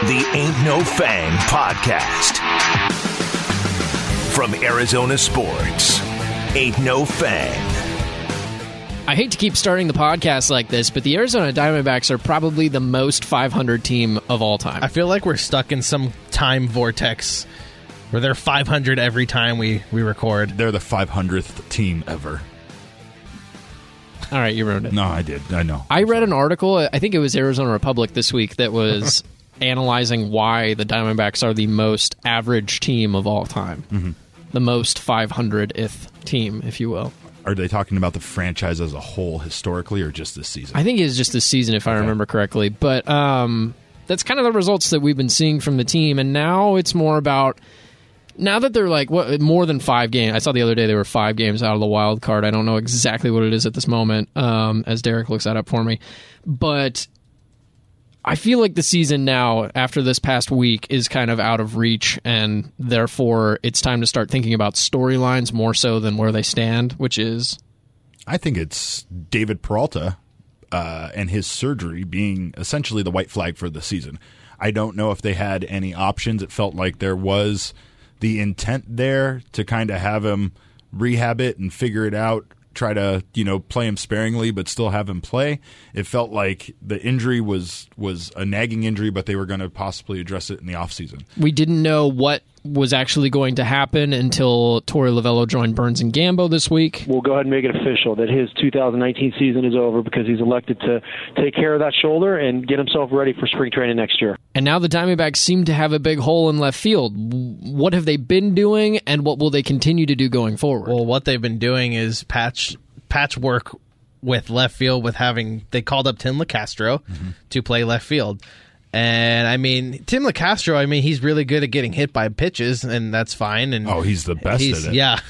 The Ain't No Fang Podcast. From Arizona Sports, Ain't No Fang. I hate to keep starting the podcast like this, but the Arizona Diamondbacks are probably the most 500 team of all time. I feel like we're stuck in some time vortex where they're 500 every time we record. They're the 500th team ever. All right, you ruined it. No, I did. I know. I read an article, I think it was Arizona Republic this week, that was analyzing why the Diamondbacks are the most average team of all time. Mm-hmm. The most 500th team, if you will. Are they talking about the franchise as a whole historically or just this season? I think it's just this season, if I remember correctly. But that's kind of the results that we've been seeing from the team. And now it's more about, now that they're like more than 5 games. I saw the other day they were 5 games out of the wild card. I don't know exactly what it is at this moment, as Derek looks that up for me. But I feel like the season now, after this past week, is kind of out of reach, and therefore it's time to start thinking about storylines more so than where they stand, which is... I think it's David Peralta and his surgery being essentially the white flag for the season. I don't know if they had any options. It felt like there was the intent there to kind of have him rehab it and figure it out, try to, play him sparingly, but still have him play. It felt like the injury was a nagging injury, but they were going to possibly address it in the offseason. We didn't know what was actually going to happen until Torey Lovullo joined Burns and Gambo this week. We'll go ahead and make it official that his 2019 season is over because he's elected to take care of that shoulder and get himself ready for spring training next year. And now the Diamondbacks seem to have a big hole in left field. What have they been doing, and what will they continue to do going forward? Well, what they've been doing is patchwork with left field with they called up Tim LeCastro to play left field. And, Tim LeCastro, he's really good at getting hit by pitches, and that's fine. And he's the best at it. Yeah.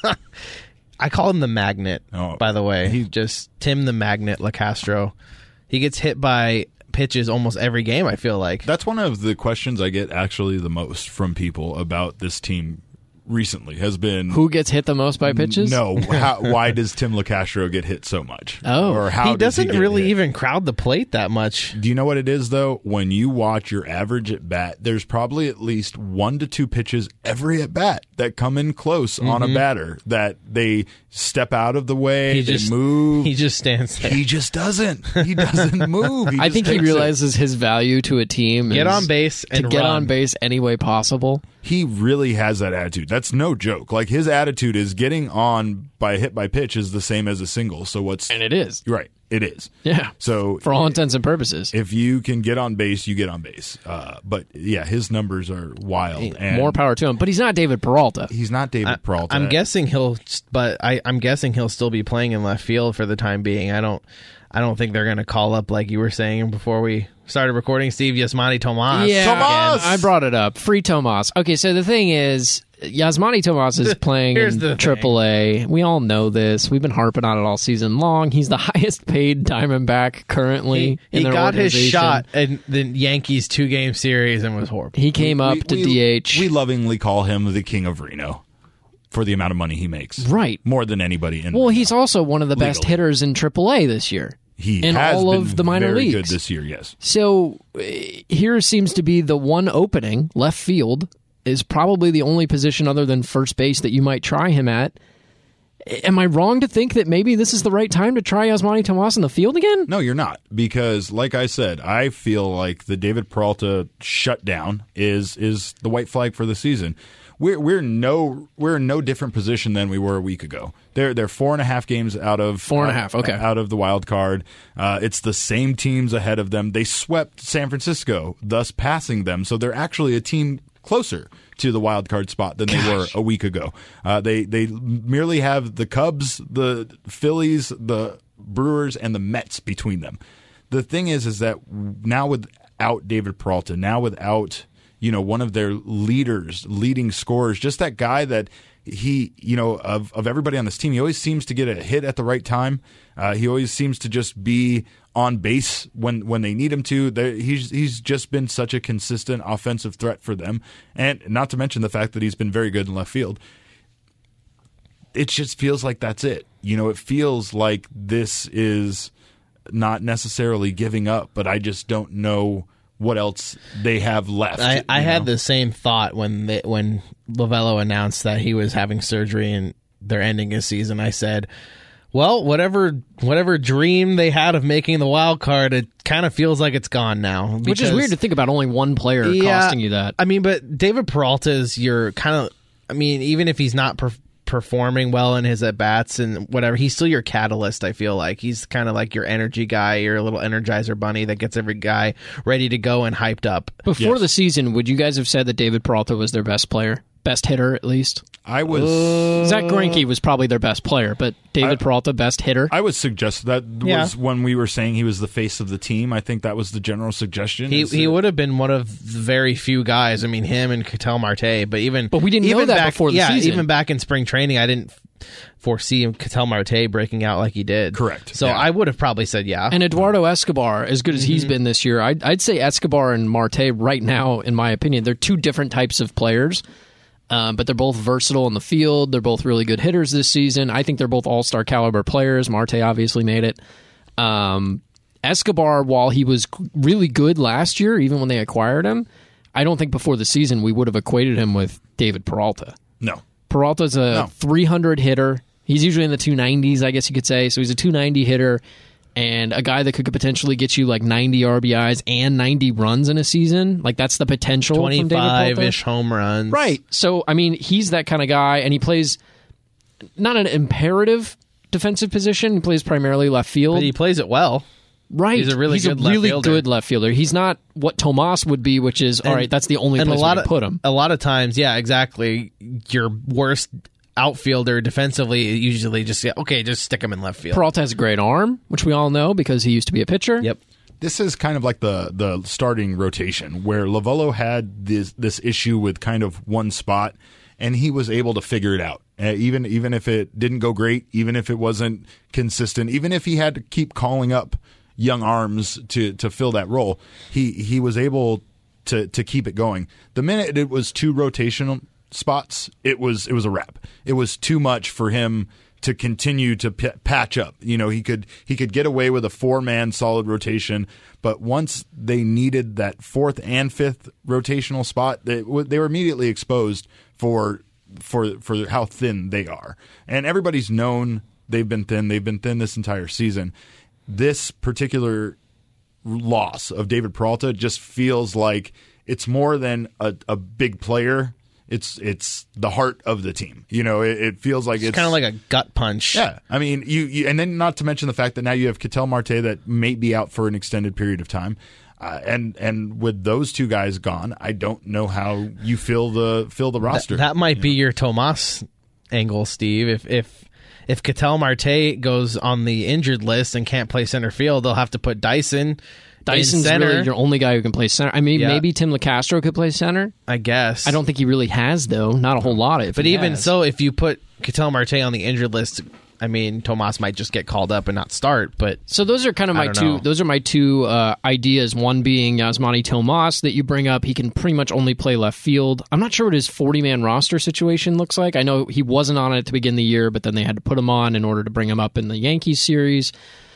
I call him the Magnet, by the way. Just Tim the Magnet LeCastro. He gets hit by pitches almost every game, I feel like. That's one of the questions I get actually the most from people about this team recently has been... Who gets hit the most by pitches? No. Why does Tim LeCastro get hit so much? Oh. Or how he doesn't really hit? even crowd the plate that much. Do you know what it is, though? When you watch your average at bat, there's probably at least 1 to 2 pitches every at bat that come in close on a batter, that they step out of the way, move. He just stands there. He just doesn't. He doesn't move. I think he realizes his value to a team Get on base and to get run. on base any way possible. He really has that attitude. That's no joke. Like, his attitude is getting on by a hit by pitch is the same as a single. So and it is. Right. It is. Yeah. So for all intents and purposes, if you can get on base, you get on base. But yeah, his numbers are wild. And more power to him. But he's not David Peralta. He's not David Peralta. I'm guessing he'll still be playing in left field for the time being. I don't think they're going to call up, like you were saying before we started recording, Steve Yasmani Tomas. Yeah, Tomas! I brought it up. Free Tomas. Okay, so the thing is, Yasmani Tomas is playing in AAA. We all know this. We've been harping on it all season long. He's the highest paid Diamondback currently in their got his organization. shot in the Yankees 2-game series and was horrible. He came up to DH. We lovingly call him the King of Reno for the amount of money he makes. Right. More than anybody in Well, Reno. he's also one of the best hitters in AAA this year. He in has all been of the minor very leagues. good this year, yes. So here seems to be the one opening. Left field is probably the only position other than first base that you might try him at. Am I wrong to think that maybe this is the right time to try Yasmani Tomas in the field again? No, you're not. Because, like I said, I feel like the David Peralta shutdown is the white flag for the season. We're in no different position than we were a week ago. They're 4.5 games out of 4.5. Okay, out of the wild card. It's the same teams ahead of them. They swept San Francisco, thus passing them. So they're actually a team closer to the wild card spot than they were a week ago. They merely have the Cubs, the Phillies, the Brewers, and the Mets between them. The thing is that now without David Peralta, now without one of their leading scorers, just that guy that he, of everybody on this team, he always seems to get a hit at the right time. He always seems to just be on base when they need him to. He's just been such a consistent offensive threat for them, and not to mention the fact that he's been very good in left field. It just feels like that's it. It feels like this is not necessarily giving up, but I just don't know what else they have left. I had the same thought when Lovello announced that he was having surgery and they're ending his season. I said, well, whatever dream they had of making the wild card, it kind of feels like it's gone now. Which is weird to think about only one player costing you that. I mean, but David Peralta is your kind of, I mean, even if he's not performing well in his at-bats and whatever, he's still your catalyst, I feel like. He's kind of like your energy guy, your little energizer bunny that gets every guy ready to go and hyped up. Before the season, would you guys have said that David Peralta was their best player? Best hitter, at least? I was... Zach Greinke was probably their best player, but David Peralta, best hitter? I would suggest that was when we were saying he was the face of the team. I think that was the general suggestion. He would have been one of the very few guys. I mean, him and Ketel Marte, but we didn't know that before the season. Even back in spring training, I didn't foresee Ketel Marte breaking out like he did. Correct. So I would have probably said And Eduardo Escobar, as good as he's been this year, I'd say Escobar and Marte right now, in my opinion, they're two different types of players. But they're both versatile in the field. They're both really good hitters this season. I think they're both all-star caliber players. Marte obviously made it. Escobar, while he was really good last year, even when they acquired him, I don't think before the season we would have equated him with David Peralta. No. Peralta's a 300 hitter. He's usually in the 290s, I guess you could say. So he's a 290 hitter and a guy that could potentially get you like 90 RBIs and 90 runs in a season. Like, that's the potential. 25-ish home runs. Right. So, I mean, he's that kind of guy, and he plays not an imperative defensive position. He plays primarily left field. But he plays it well. Right. He's a really good left fielder. He's not what Tomas would be, which is, all right, that's the only place we can put him. A lot of times, yeah, exactly, your worst outfielder defensively usually just stick him in left field. Peralta has a great arm, which we all know because he used to be a pitcher. Yep. This is kind of like the starting rotation where Lovello had this issue with kind of one spot, and he was able to figure it out. Even if it didn't go great, even if it wasn't consistent, even if he had to keep calling up young arms to fill that role, he was able to keep it going. The minute it was two rotational spots, it was a wrap. It was too much for him to continue to patch up. You know, he could get away with a 4-man solid rotation, but once they needed that fourth and fifth rotational spot, they were immediately exposed for how thin they are. And everybody's known they've been thin. They've been thin this entire season. This particular loss of David Peralta just feels like it's more than a big player. It's the heart of the team. You know, it feels like it's kind of like a gut punch. Yeah, I mean, you and then not to mention the fact that now you have Ketel Marte that may be out for an extended period of time, and with those two guys gone, I don't know how you fill the roster. That might be your Tomas angle, Steve. If Ketel Marte goes on the injured list and can't play center field, they'll have to put Dyson's really your only guy who can play center. I mean, maybe Tim LeCastro could play center. I guess. I don't think he really has, though. Not a whole lot. But even so, if you put Ketel Marte on the injured list, I mean, Tomas might just get called up and not start. But so those are kind of my two. Those are my two ideas. One being Yasmani Tomas that you bring up. He can pretty much only play left field. I'm not sure what his 40-man roster situation looks like. I know he wasn't on it to begin the year, but then they had to put him on in order to bring him up in the Yankees series.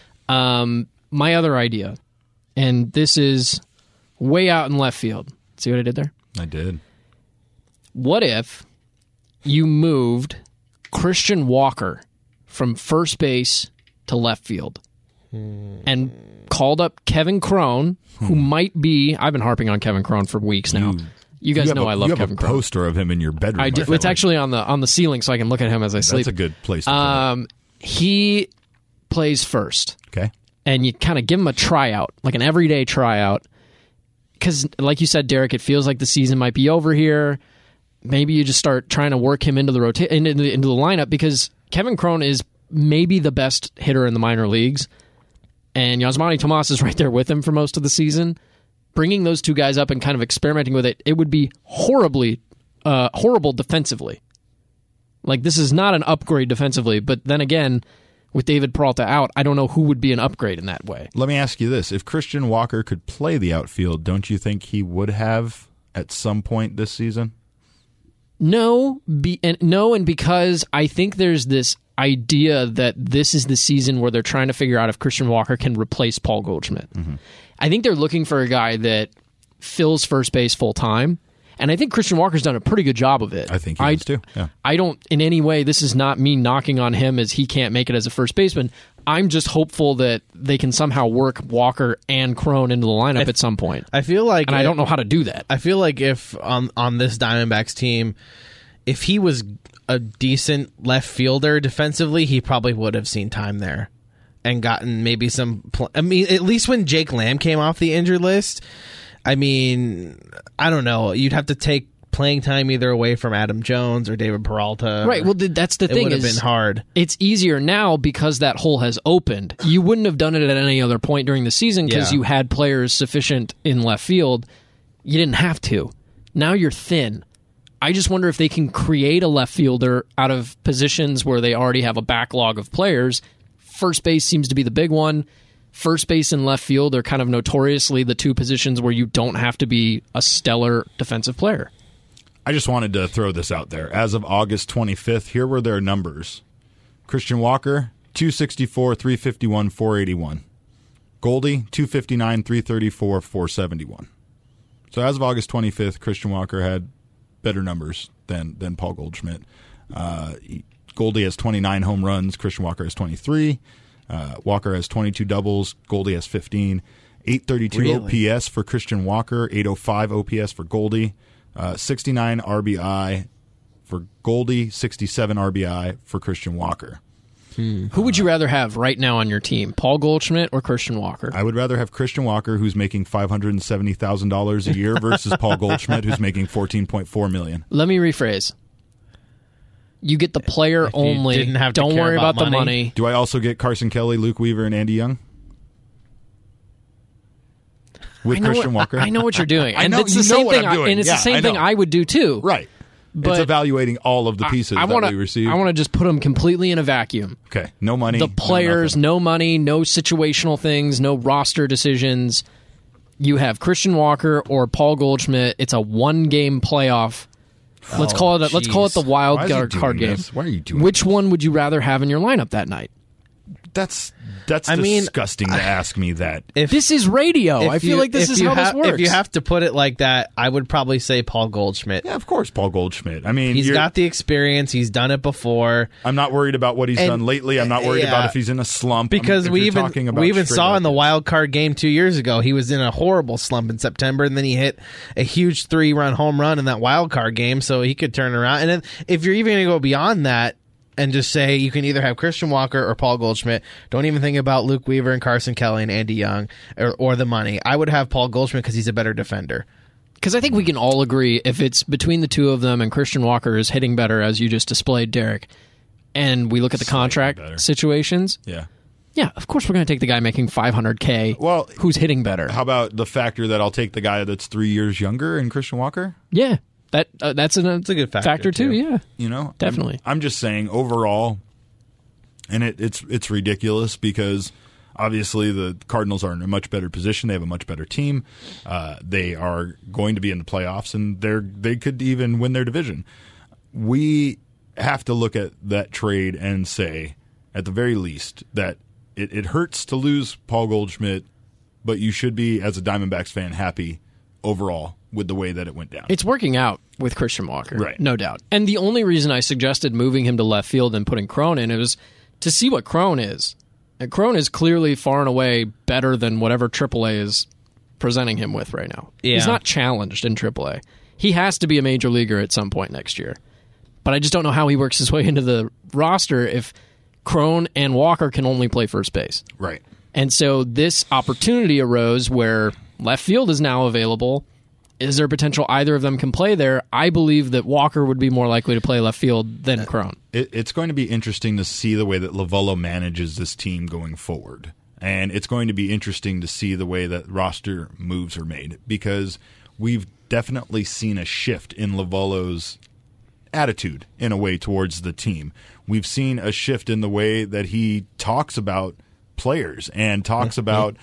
My other idea. And this is way out in left field. See what I did there? I did. What if you moved Christian Walker from first base to left field and called up Kevin Cron, who might be... I've been harping on Kevin Cron for weeks now. You guys know I love Kevin Cron. You have a poster of him in your bedroom. I do. It's actually on the ceiling, so I can look at him as I sleep. That's a good place to put it. He plays first. Okay. And you kind of give him a tryout, like an everyday tryout. Because, like you said, Derek, it feels like the season might be over here. Maybe you just start trying to work him into the into the lineup, because Kevin Cron is maybe the best hitter in the minor leagues, and Yasmani Tomas is right there with him for most of the season. Bringing those two guys up and kind of experimenting with it would be horrible defensively. Like, this is not an upgrade defensively, but then again, with David Peralta out, I don't know who would be an upgrade in that way. Let me ask you this. If Christian Walker could play the outfield, don't you think he would have at some point this season? No, and because I think there's this idea that this is the season where they're trying to figure out if Christian Walker can replace Paul Goldschmidt. Mm-hmm. I think they're looking for a guy that fills first base full time. And I think Christian Walker's done a pretty good job of it. I think he has too. Yeah. I don't, in any way, this is not me knocking on him as he can't make it as a first baseman. I'm just hopeful that they can somehow work Walker and Cron into the lineup at some point. I feel like, and I don't know how to do that. I feel like if on this Diamondbacks team, if he was a decent left fielder defensively, he probably would have seen time there and gotten maybe some. I mean, at least when Jake Lamb came off the injured list, I mean, I don't know. You'd have to take playing time either away from Adam Jones or David Peralta. Right. Well, that's the thing. It would have been hard. It's easier now because that hole has opened. You wouldn't have done it at any other point during the season because you had players sufficient in left field. You didn't have to. Now you're thin. I just wonder if they can create a left fielder out of positions where they already have a backlog of players. First base seems to be the big one. First base and left field are kind of notoriously the two positions where you don't have to be a stellar defensive player. I just wanted to throw this out there. As of August 25th, here were their numbers. Christian Walker, 264, 351, 481. Goldie, 259, 334, 471. So as of August 25th, Christian Walker had better numbers than Paul Goldschmidt. Goldie has 29 home runs. Christian Walker has 23. Walker has 22 doubles. Goldie has 15. 832 OPS for Christian Walker. 805 OPS for Goldie. 69 RBI for Goldie, 67 RBI for Christian Walker. Who would you rather have right now on your team, Paul Goldschmidt or Christian Walker? I would rather have Christian Walker, who's making $570,000 a year, versus Paul Goldschmidt, who's making $14.4 million. Let me rephrase. You get the player only. Don't worry about the money. Do I also get Carson Kelly, Luke Weaver, and Andy Young? With Christian Walker? I know what you're doing. I know, it's the same thing. And it's yeah, the same thing I would do too. Right. But it's evaluating all of the pieces that we receive. I want to just put them completely in a vacuum. Okay. No money. The players, no money, no situational things, no roster decisions. You have Christian Walker or Paul Goldschmidt. It's a one-game playoff. Let's call it the wild card game. Why are you doing Which one would you rather have in your lineup that night? That's disgusting to ask me that. This is radio. I feel like this is how this works. If you have to put it like that, I would probably say Paul Goldschmidt. Yeah, of course, Paul Goldschmidt. I mean, he's got the experience. He's done it before. I'm not worried about what he's done lately. I'm not worried about if he's in a slump. Because we even saw in the wild card game 2 years ago, he was in a horrible slump in September, and then he hit a huge 3-run home run in that wild card game, so he could turn around. And then if you're even going to go beyond that, and just say you can either have Christian Walker or Paul Goldschmidt. Don't even think about Luke Weaver and Carson Kelly and Andy Young or the money. I would have Paul Goldschmidt because he's a better defender. Because I think we can all agree if it's between the two of them and Christian Walker is hitting better, as you just displayed, Derek, and we look at the contract situations. Yeah, of course we're going to take the guy making $500K who's hitting better. How about the factor that I'll take the guy that's 3 years younger in Christian Walker? Yeah. That's a good factor too. Yeah, definitely. I'm just saying overall, and it's ridiculous because obviously the Cardinals are in a much better position. They have a much better team. They are going to be in the playoffs, and they could even win their division. We have to look at that trade and say, at the very least, that it hurts to lose Paul Goldschmidt, but you should be, as a Diamondbacks fan, happy overall with the way that it went down. It's working out with Christian Walker, right? No doubt. And the only reason I suggested moving him to left field and putting Cron in, it was to see what Cron is. And Cron is clearly far and away better than whatever AAA is presenting him with right now. Yeah. He's not challenged in AAA. He has to be a major leaguer at some point next year. But I just don't know how he works his way into the roster if Cron and Walker can only play first base. Right. And so this opportunity arose where left field is now available. Is there potential either of them can play there? I believe that Walker would be more likely to play left field than Cron. It's going to be interesting to see the way that Lovullo manages this team going forward. And it's going to be interesting to see the way that roster moves are made, because we've definitely seen a shift in Lovullo's attitude in a way towards the team. We've seen a shift in the way that he talks about players and talks about,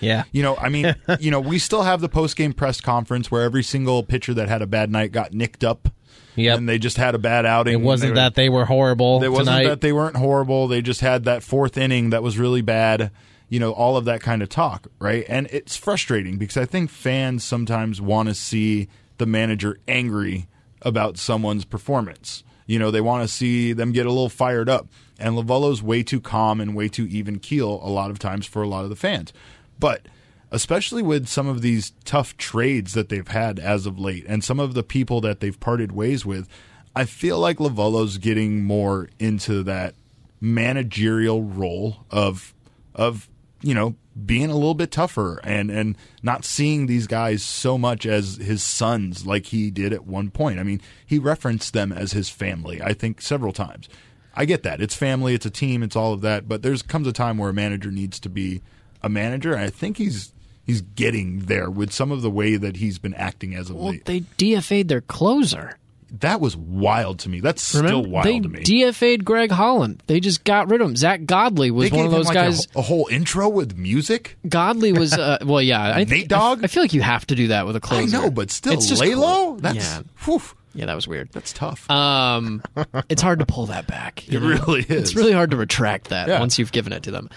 we still have the post-game press conference where every single pitcher that had a bad night got nicked up. Yep. And they just had a bad outing. It wasn't that they were horrible. It wasn't that they weren't horrible. They just had that fourth inning that was really bad. all of that kind of talk, right? And it's frustrating because I think fans sometimes want to see the manager angry about someone's performance. They want to see them get a little fired up. And Lovullo's way too calm and way too even keel a lot of times for a lot of the fans. But especially with some of these tough trades that they've had as of late and some of the people that they've parted ways with, I feel like Lovullo's getting more into that managerial role of being a little bit tougher and not seeing these guys so much as his sons like he did at one point. I mean, he referenced them as his family, I think, several times. I get that. It's family, it's a team, it's all of that, but there comes a time where a manager needs to be a manager, and I think he's getting there with some of the way that he's been acting as of late. Well, they DFA'd their closer. That was wild to me. That's still wild to me. They DFA'd Greg Holland. They just got rid of him. Zach Godley was one of those guys. A whole intro with music? Godley was, Nate Dogg? I feel like you have to do that with a closer. I know, but still, it's just Lalo? Cool. Yeah, that was weird. That's tough. It's hard to pull that back. It really is. It's really hard to retract that once you've given it to them.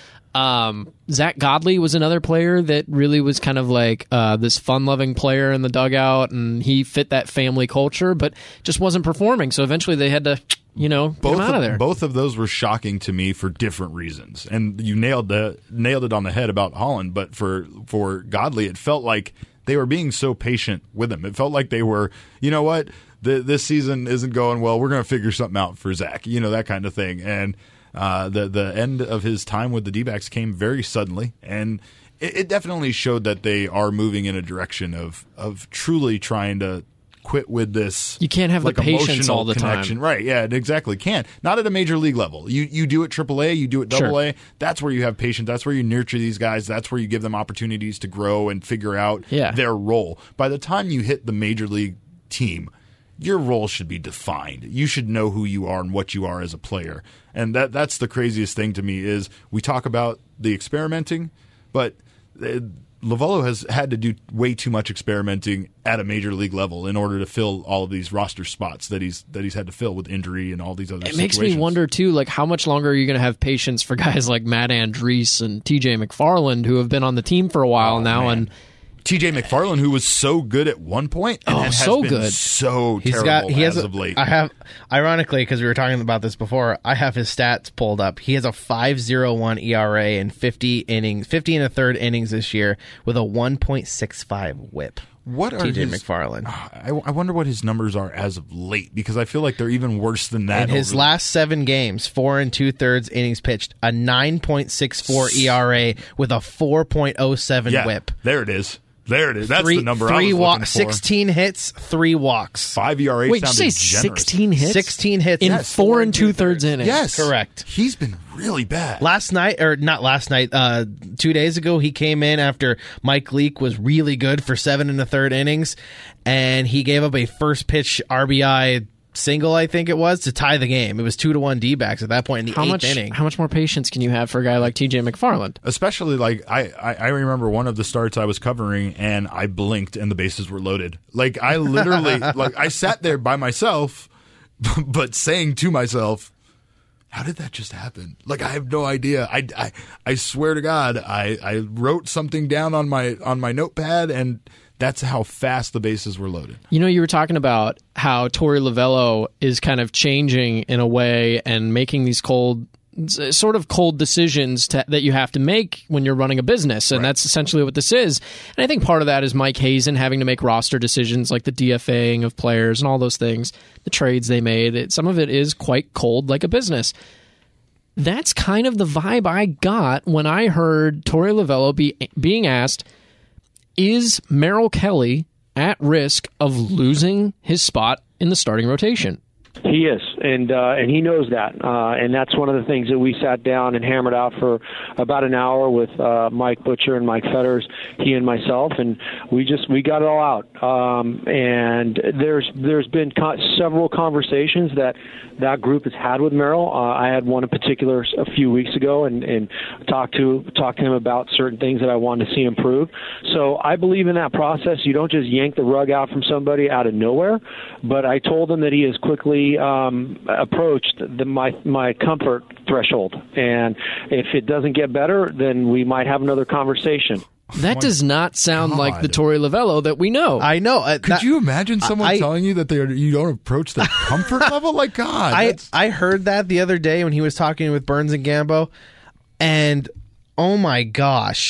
Zach Godley was another player that really was kind of like this fun-loving player in the dugout, and he fit that family culture, but just wasn't performing. So eventually they had to, get him out of there. Both of those were shocking to me for different reasons. And you nailed it on the head about Holland, but for Godley, it felt like they were being so patient with him. It felt like they were, you know what, this season isn't going well. We're going to figure something out for Zach, that kind of thing. And the end of his time with the D-backs came very suddenly, and it definitely showed that they are moving in a direction of truly trying to quit with this. You can't have the patience emotional all the connection. time. Right, yeah, it exactly can't. Not at a major league level. You do it AAA, you do it AA. That's where you have patience. That's where you nurture these guys. That's where you give them opportunities to grow and figure out their role. By the time you hit the major league team, your role should be defined. You should know who you are and what you are as a player. And that's the craziest thing to me is we talk about the experimenting, but Lovullo has had to do way too much experimenting at a major league level in order to fill all of these roster spots that he's had to fill with injury and all these other situations. It makes me wonder, too, like how much longer are you going to have patience for guys like Matt Andriese and TJ McFarland who have been on the team for a while now, man. And TJ McFarland, who was so good at one point, and has so been good, so terrible as of late. I have, ironically, because we were talking about this before, I have his stats pulled up. He has a 5.01 ERA in 50 and a third innings this year with a 1.65 WHIP. What are TJ McFarland? I wonder what his numbers are as of late, because I feel like they're even worse than that. In his last 7 games, 4 2/3 innings pitched, a 9.64 ERA with a 4.07 WHIP. There it is. That's the number I was looking for. 16 hits, 3 walks. 5 ERA. Wait, did you say generous. 16 hits? 16 hits in 4 2/3 innings. Yes, correct. He's been really bad. Not last night. 2 days ago, he came in after Mike Leake was really good for 7 1/3 innings, and he gave up a first pitch RBI single, I think it was, to tie the game. It was 2-1 D-backs at that point in the 8th inning. How much more patience can you have for a guy like TJ McFarland? Especially, like, I remember one of the starts I was covering, and I blinked, and the bases were loaded. Like, I literally, I sat there by myself, but saying to myself, how did that just happen? Like, I have no idea. I swear to God, I wrote something down on my notepad, and that's how fast the bases were loaded. You were talking about how Torey Lovullo is kind of changing in a way and making these cold decisions that you have to make when you're running a business, and that's essentially what this is. And I think part of that is Mike Hazen having to make roster decisions like the DFAing of players and all those things, the trades they made. Some of it is quite cold like a business. That's kind of the vibe I got when I heard Torey Lovullo being asked, is Merrill Kelly at risk of losing his spot in the starting rotation? He is, and he knows that, and that's one of the things that we sat down and hammered out for about an hour with Mike Butcher and Mike Fetters, he and myself, and we got it all out. And there's been several conversations that group has had with Merrill. I had one in particular a few weeks ago, and talked to him about certain things that I wanted to see improved. So I believe in that process. You don't just yank the rug out from somebody out of nowhere. But I told him that he has quickly approached my comfort threshold. And if it doesn't get better, then we might have another conversation. That does not sound like the Torey Lovullo that we know. I know. Could you imagine someone telling you that you don't approach the comfort level? Like, God. I heard that the other day when he was talking with Burns and Gambo, and oh my gosh,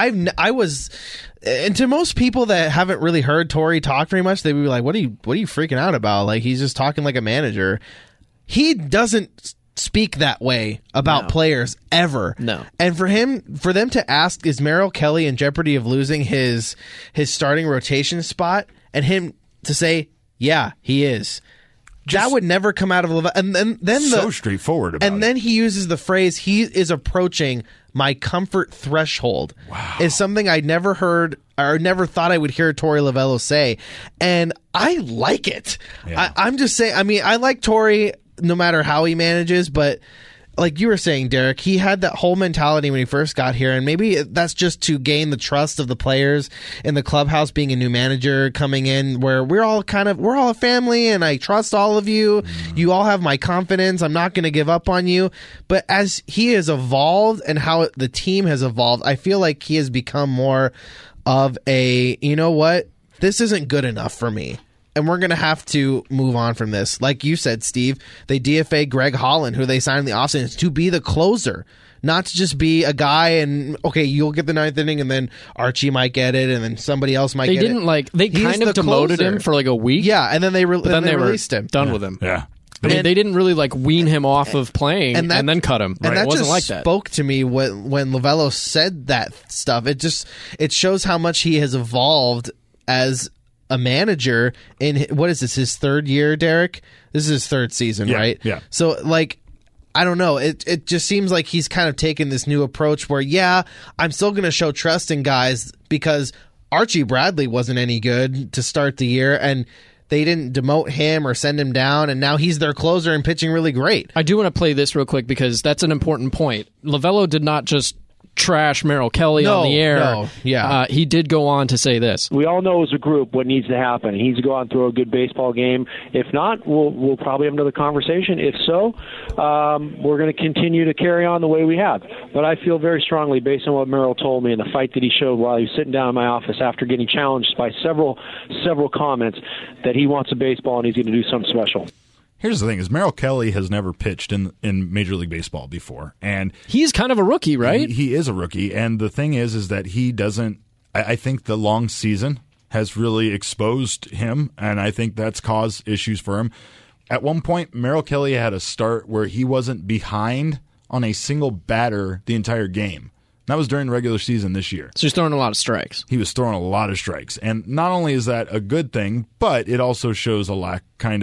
I was, and to most people that haven't really heard Torey talk very much, they would be like, "What are you freaking out about? Like, he's just talking like a manager." He doesn't speak that way about players ever. No. And for them to ask, is Merrill Kelly in jeopardy of losing his starting rotation spot, and him to say, yeah, he is. That would never come out of and then so straightforward about and then he uses the phrase, he is approaching my comfort threshold. Wow. Is something I never heard or never thought I would hear Torey Lovullo say, and I like it. Yeah. I'm just saying, I mean, I like Torey no matter how he manages, but like you were saying, Derek, he had that whole mentality when he first got here, and maybe that's just to gain the trust of the players in the clubhouse, being a new manager coming in, where we're all a family, and I trust all of you. You all have my confidence. I'm not going to give up on you. But as he has evolved and how the team has evolved, I feel like he has become more of a, you know what, this isn't good enough for me. And we're going to have to move on from this. Like you said, Steve, they DFA Greg Holland, who they signed in the offseason, to be the closer, not to just be a guy and, okay, you'll get the ninth inning and then Archie might get it and then somebody else might get it. They kind of demoted him for like a week. Yeah, and then they released him. Done with him. Yeah. They didn't really like wean him off of playing and then cut him. And right? that It wasn't just like that. spoke to me when Lovullo said that stuff. It shows how much he has evolved as a manager in, what is this, his third year, Derek? This is his third season, right? Yeah. So, like, I don't know. It just seems like he's kind of taken this new approach where, yeah, I'm still going to show trust in guys because Archie Bradley wasn't any good to start the year, and they didn't demote him or send him down, and now he's their closer and pitching really great. I do want to play this real quick because that's an important point. Lovullo did not just trash Merrill Kelly on the air. No, yeah. He did go on to say this. We all know as a group what needs to happen. He needs to go out and throw a good baseball game. If not, we'll probably have another conversation. If so, we're going to continue to carry on the way we have. But I feel very strongly, based on what Merrill told me and the fight that he showed while he was sitting down in my office after getting challenged by several comments, that he wants a baseball and he's going to do something special. Here's the thing: is Merrill Kelly has never pitched in Major League Baseball before, and he's kind of a rookie, right? He is a rookie, and the thing is that he doesn't. I think the long season has really exposed him, and I think that's caused issues for him. At one point, Merrill Kelly had a start where he wasn't behind on a single batter the entire game. That was during the regular season this year. So he's throwing a lot of strikes. He was throwing a lot of strikes, and not only is that a good thing, but it also shows a lack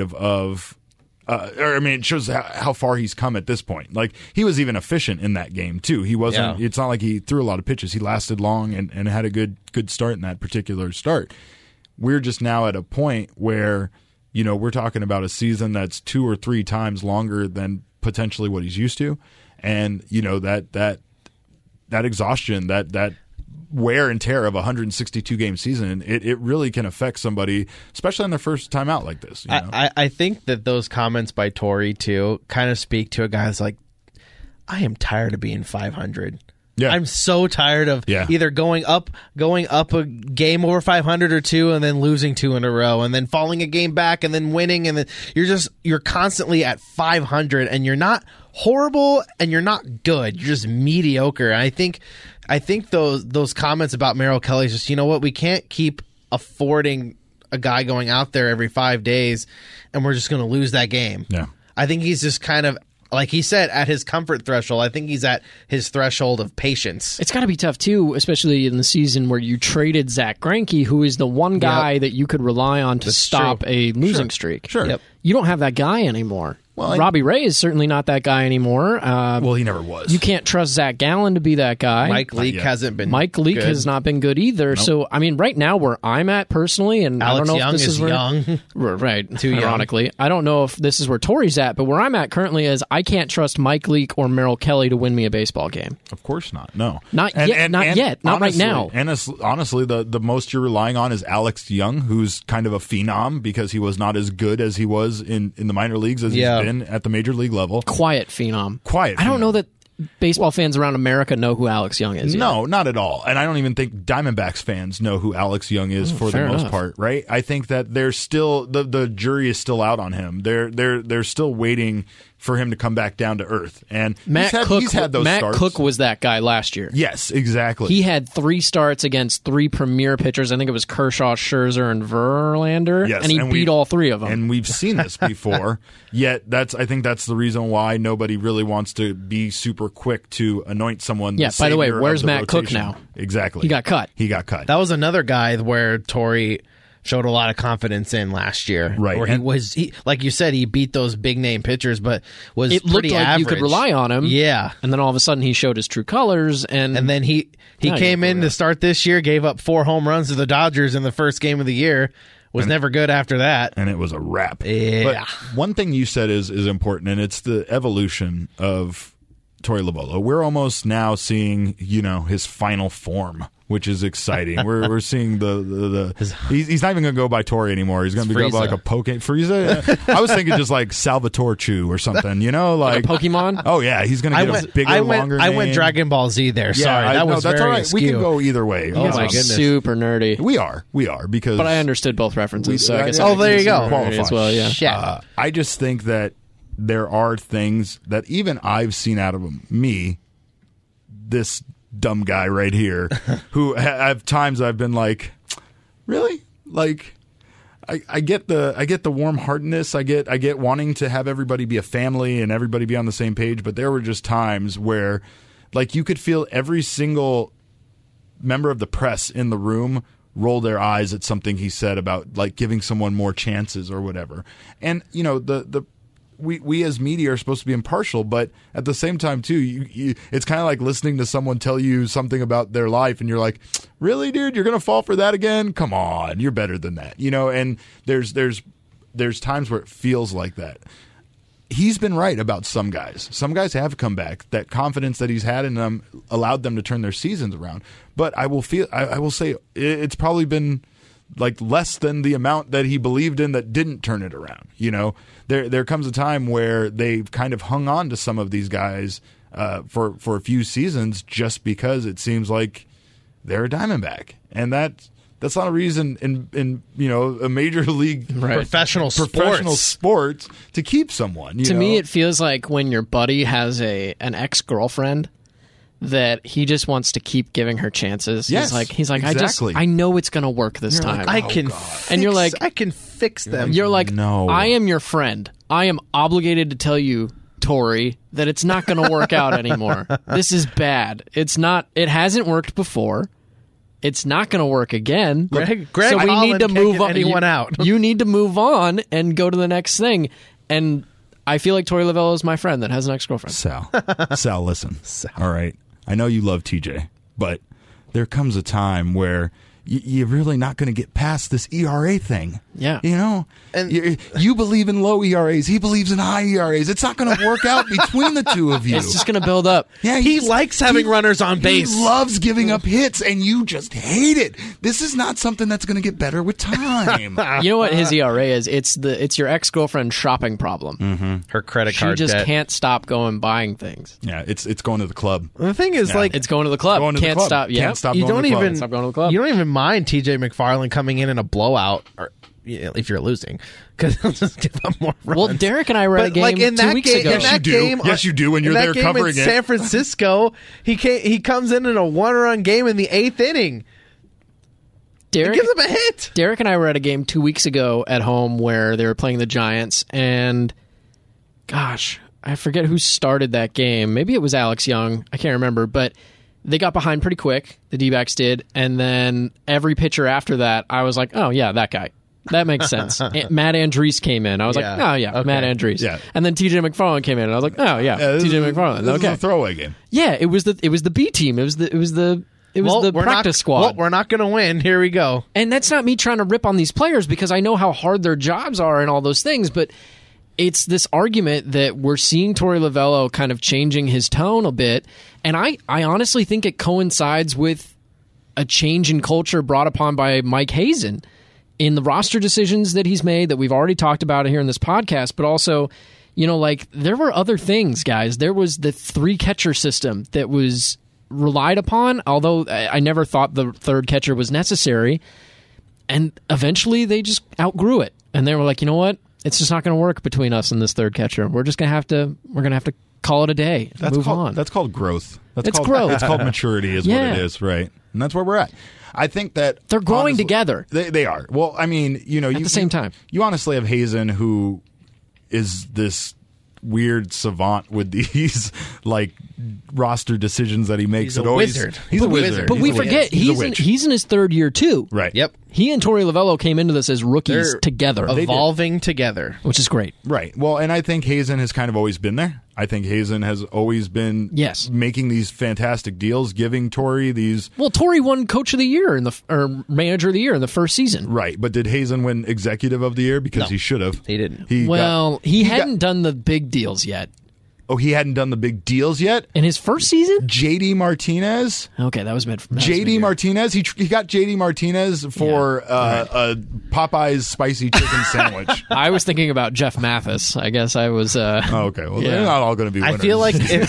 it shows how far he's come at this point. Like, he was even efficient in that game too. He wasn't. Yeah. It's not like he threw a lot of pitches. He lasted long and had a good start in that particular start. We're just now at a point where, we're talking about a season that's 2 or 3 times longer than potentially what he's used to, and that exhaustion, that wear and tear of a 162 game season, it really can affect somebody, especially on their first time out like this. I think that those comments by Torey too kind of speak to a guy who's like, I am tired of being 500. Yeah. I'm so tired of either going up a game over 500 or 2 and then losing 2 in a row and then falling a game back and then winning, and then you're constantly at 500 and you're not horrible and you're not good. You're just mediocre. And I think those comments about Merrill Kelly is just, you know what, we can't keep affording a guy going out there every 5 days and we're just going to lose that game. Yeah. I think he's just kind of, like he said, at his comfort threshold. I think he's at his threshold of patience. It's got to be tough, too, especially in the season where you traded Zach Greinke, who is the one guy that you could rely on to stop a losing streak. Sure. Yep. You don't have that guy anymore. Well, Robbie Ray is certainly not that guy anymore. He never was. You can't trust Zach Gallen to be that guy. Mike Leake hasn't been. Mike Leake has not been good either. Nope. So, I mean, right now where I'm at personally, and Alex I don't know Young if this is where young. Right, Too ironically, young. I don't know if this is where Torey's at, but where I'm at currently is I can't trust Mike Leake or Merrill Kelly to win me a baseball game. Of course not. No, not yet. Not honestly, right now. And honestly, the most you're relying on is Alex Young, who's kind of a phenom because he was not as good as he was in the minor leagues as he's been at the major league level. Quiet phenom. Quiet I don't phenom. know that baseball fans around America know who Alex Young is yet. No, not at all. And I don't even think Diamondbacks fans know who Alex Young is for the fair most enough. part, right? I think that there's still the jury is still out on him. They're still waiting for him to come back down to earth. And Matt he's had those starts. Cook was that guy last year. Yes, exactly. He had 3 starts against 3 premier pitchers. I think it was Kershaw, Scherzer, and Verlander. Yes, and he beat all 3 of them. And we've seen this before. Yet I think that's the reason why nobody really wants to be super quick to anoint someone. Yeah, by the way, savior of where's the Matt Cook rotation. now? Exactly. He got cut. He got cut. That was another guy where Torrey showed a lot of confidence in last year. Right. Where he like you said, he beat those big name pitchers, but was It looked pretty like average. you could rely on him. Yeah. And then all of a sudden he showed his true colors. And And then he Yeah, came yeah, in to start this year, gave up 4 home runs to the Dodgers in the first game of the year. Was never good after that. and it was a wrap. Yeah. But one thing you said is important, and it's the evolution of Torey Lovullo. We're almost now seeing, his final form, which is exciting. We're seeing the he's not even going to go by Torey anymore. He's going to go by like a Frieza. I was thinking just like Salvatore Chu or something, like a Pokemon? Oh yeah, he's going to get a bigger, longer I went name. Dragon Ball Z there. Sorry, that was that's very all right. askew. We can go either way. Oh, my goodness. Super nerdy. We are because. But I understood both references, so I guess Oh, that there makes you it go. super nerdy as well, yeah. Shit. I just think that there are things that even I've seen out of him. This dumb guy right here, who at times I've been like, really? Like, I get the warm heartedness. I get wanting to have everybody be a family and everybody be on the same page. But there were just times where, like, you could feel every single member of the press in the room roll their eyes at something he said about like giving someone more chances or whatever. And we as media are supposed to be impartial, but at the same time too, it's kind of like listening to someone tell you something about their life, and you're like, really, dude, you're gonna fall for that again? Come on, you're better than that, And there's times where it feels like that. He's been right about some guys. Some guys have come back. That confidence that he's had in them allowed them to turn their seasons around. But I will say it's probably been like less than the amount that he believed in that didn't turn it around. There comes a time where they've kind of hung on to some of these guys for a few seasons just because it seems like they're a Diamondback, and that's not a reason in a major league Professional sports to keep someone. To me, it feels like when your buddy has an ex-girlfriend that he just wants to keep giving her chances. Yes, he's like, exactly. I know it's going to work this time. I can fix, And you're like- I can fix them. You're like, No. I am your friend. I am obligated to tell you, Torey, that it's not going to work out anymore. This is bad. It's not. It hasn't worked before. It's not going to work again. Greg so we Holland need to can't move get on. anyone out. You need to move on and go to the next thing. And I feel like Torey Lovullo is my friend that has an ex-girlfriend. Sal, listen. All right. I know you love TJ, but there comes a time where you're really not going to get past this ERA thing. Yeah. And- you believe in low ERAs. He believes in high ERAs. It's not going to work out between the two of you. It's just going to build up. Yeah, He likes having runners on base. He loves giving up hits, and you just hate it. This is not something that's going to get better with time. You know what his ERA is? It's your ex-girlfriend shopping problem. Her credit She card just debt. can't stop going buying things. Yeah, it's going to the club. The thing is, Yeah. like, It's going to the club. Going to the Can't club. stop. Yeah. Can't stop you going don't to the club. even Stop going to the club. You don't even mind TJ McFarland coming in a blowout, or if you're losing, because he'll just give up more runs. Well, Derek and I were at a game like in 2 that weeks game, ago. in that Yes, you do. game, Yes, you do when you're in that there game covering in it. San Francisco, he comes in a 1-run game in the 8th inning. He Derek, gives him a hit. Derek and I were at a game 2 weeks ago at home where they were playing the Giants, and gosh, I forget who started that game. Maybe it was Alex Young. I can't remember, but they got behind pretty quick. The D-backs did, and then every pitcher after that, I was like, oh yeah, that guy. That makes sense. Matt Andriese came in. I was Yeah. like, oh yeah, Okay. Matt Andriese. Yeah. And then TJ McFarland came in, and I was like, oh yeah, TJ McFarland. This Okay. is a throwaway game. Yeah, it was the B team. It was the practice squad. Well, we're not going to win. Here we go. And that's not me trying to rip on these players because I know how hard their jobs are and all those things, but it's this argument that we're seeing Torey Lovullo kind of changing his tone a bit, and I honestly think it coincides with a change in culture brought upon by Mike Hazen in the roster decisions that he's made that we've already talked about here in this podcast, but also Like there were other things, guys. There was the 3-catcher system that was relied upon, although I never thought the third catcher was necessary. And eventually they just outgrew it. And they were like, you know what? It's just not going to work between us and this third catcher. We're just going to have to call it a day and move on. That's called growth. It's growth. It's called maturity is what it is, right? And that's where we're at. I think that they're growing together. They are. Well, I mean, at the same time. You honestly have Hazen, who is this weird savant with these like roster decisions that he makes. He's a wizard. He's a wizard. But we forget he's in his third year too. Right. Yep. He and Torey Lovello came into this as rookies together, evolving together, which is great. Right. Well, and I think Hazen has kind of always been there. I think Hazen has always been making these fantastic deals, giving Torey these. Well, Torey won Coach of the Year or Manager of the Year in the first season. Right, but did Hazen win Executive of the Year? Because he should have. He didn't. He hadn't done the big deals yet. Oh, he hadn't done the big deals yet? In his first season? J.D. Martinez? Okay, that was meant for J.D. Martinez? He got J.D. Martinez for a Popeye's spicy chicken sandwich. I was thinking about Jeff Mathis. I guess I was... okay, well, they're not all going to be winners. I feel like if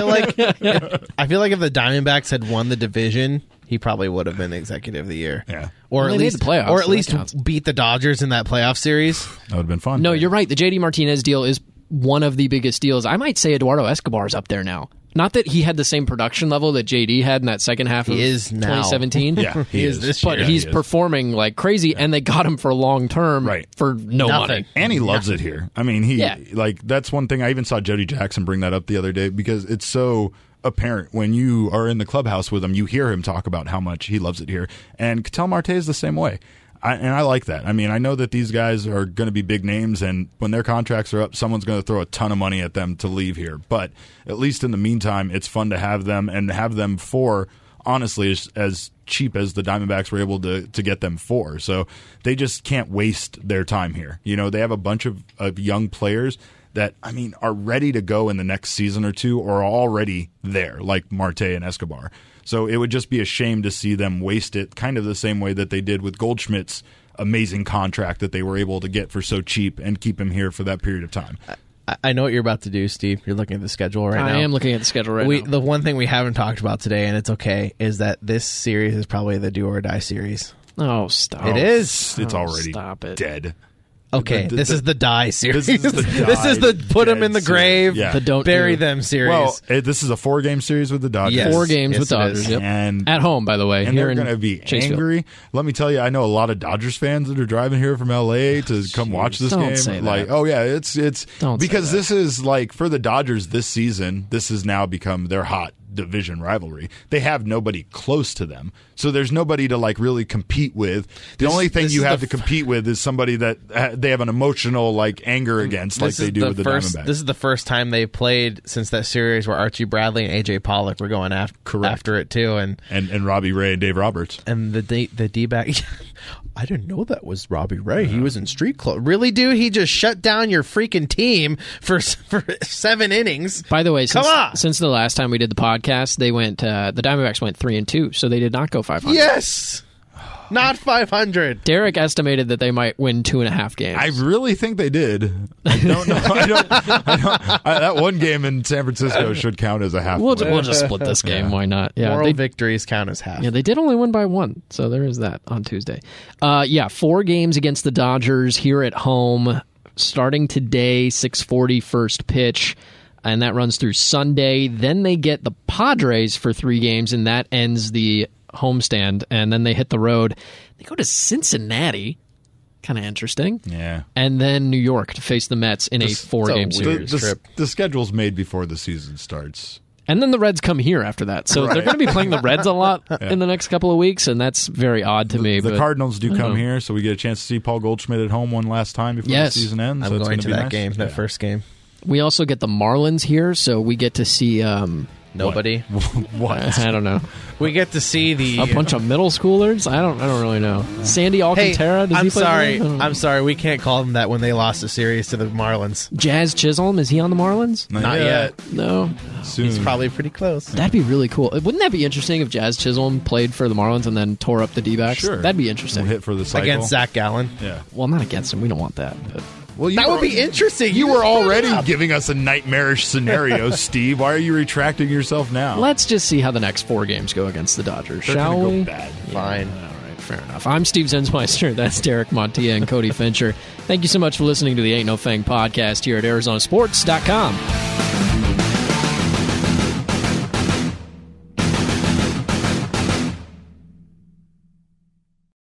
the Diamondbacks had won the division, he probably would have been Executive of the Year. Yeah. Or at least the playoffs, or at least beat the Dodgers in that playoff series. That would have been fun. No, you're right. The J.D. Martinez deal is one of the biggest deals. I might say Eduardo Escobar is up there now. Not that he had the same production level that JD had in that second half of 2017. Yeah, he is this year. But he's performing like crazy, and they got him for long term for no money. And he loves it here. I mean, that's one thing. I even saw Jody Jackson bring that up the other day because it's so apparent when you are in the clubhouse with him. You hear him talk about how much he loves it here. And Ketel Marte is the same way. I like that. I mean, I know that these guys are going to be big names, and when their contracts are up, someone's going to throw a ton of money at them to leave here. But at least in the meantime, it's fun to have them and have them for, honestly, as cheap as the Diamondbacks were able to get them for. So they just can't waste their time here. You know, they have a bunch of young players that, I mean, are ready to go in the next season or two or are already there, like Marte and Escobar. So it would just be a shame to see them waste it, kind of the same way that they did with Goldschmidt's amazing contract that they were able to get for so cheap and keep him here for that period of time. I know what you're about to do, Steve. You're looking at the schedule now. I am looking at the schedule now. The one thing we haven't talked about today, and it's okay, is that this series is probably the do or die series. Oh, stop. It is. It's already dead. Okay, this is the die series. This is the put them in the grave, yeah. The don't bury them series. Well, this is a 4-game series with the Dodgers. Yes. 4 games with Dodgers, yep. And at home, by the way. And they're going to be angry. Let me tell you, I know a lot of Dodgers fans that are driving here from LA to come watch this game. Say like, that. oh yeah, it's don't because this is like for the Dodgers this season. This has now become their hot division rivalry. They have nobody close to them, so there's nobody to like really compete with. The only thing you have to compete with is somebody that they have an emotional like anger against, like they do with the Diamondbacks. This is the first time they've played since that series where Archie Bradley and AJ Pollock were going after it too, and Robbie Ray and Dave Roberts and the D-back. I didn't know that was Robbie Ray. He was in Street Clothes. Really, dude? He just shut down your freaking team for 7 innings. By the way, since the last time we did the podcast, they went. The Diamondbacks went 3-2, so they did not go 500. Yes, not 500. Derek estimated that they might win 2.5 games. I really think they did. I don't know. That one game in San Francisco should count as a half. We'll just split this game. Yeah. Why not? Yeah, Moral victories count as half. Yeah, they did only win by 1, so there is that on Tuesday. 4 games against the Dodgers here at home, starting today, 6:40 first pitch. And that runs through Sunday. Then they get the Padres for 3 games, and that ends the homestand. And then they hit the road. They go to Cincinnati. Kind of interesting. Yeah. And then New York to face the Mets in a 4-game series. The schedule's made before the season starts. And then the Reds come here after that. So they're going to be playing the Reds a lot in the next couple of weeks, and that's very odd to me. The Cardinals do come here, so we get a chance to see Paul Goldschmidt at home one last time before the season ends. I'm so going to that nice. game, that first game. We also get the Marlins here, so we get to see... Nobody. What? I don't know. We get to see a bunch of middle schoolers. I don't really know. Sandy Alcantara. Hey, I'm sorry. We can't call them that when they lost the series to the Marlins. Jazz Chisholm, is he on the Marlins? Not yet. No. Soon. He's probably pretty close. That'd be really cool. Wouldn't that be interesting if Jazz Chisholm played for the Marlins and then tore up the D-backs? Sure. That'd be interesting. We'll hit for the cycle against Zach Gallen. Yeah. Well, not against him. We don't want that. But Well, That would be interesting. You were just brought it already up. giving us a nightmarish scenario, Steve. Why are you retracting yourself now? Let's just see how the next 4 games go against the Dodgers, They're shall gonna we? go bad. Fine. All right, fair enough. I'm Steve Zensmeister. That's Derek Montilla and Cody Fincher. Thank you so much for listening to the Ain't No Fang podcast here at ArizonaSports.com.